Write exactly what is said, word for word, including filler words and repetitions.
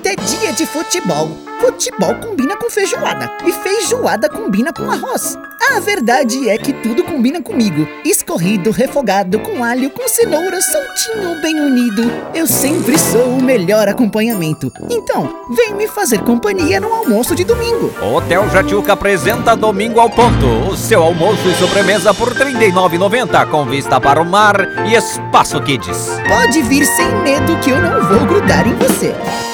é dia de futebol. Futebol combina com feijoada e feijoada combina com arroz. A verdade é que tudo combina comigo. Escorrido, refogado, com alho, com cenoura, soltinho, bem unido. Eu sempre sou o melhor acompanhamento. Então, vem me fazer companhia no almoço de domingo. Hotel Jatiuca apresenta Domingo ao Ponto. O seu almoço e sobremesa por trinta e nove reais e noventa centavos, com vista para o mar e espaço Kids. Pode vir sem medo que eu não vou grudar em você.